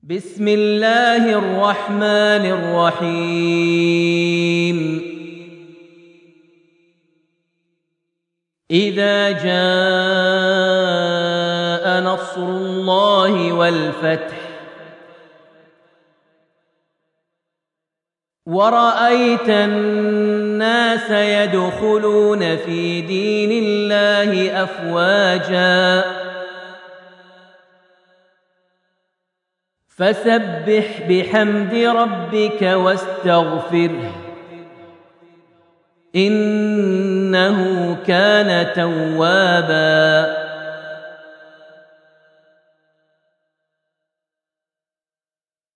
بسم الله الرحمن الرحيم إذا جاء نصر الله والفتح ورأيت الناس يدخلون في دين الله أفواجا فسبح بحمد ربك واستغفره إنه كان توابا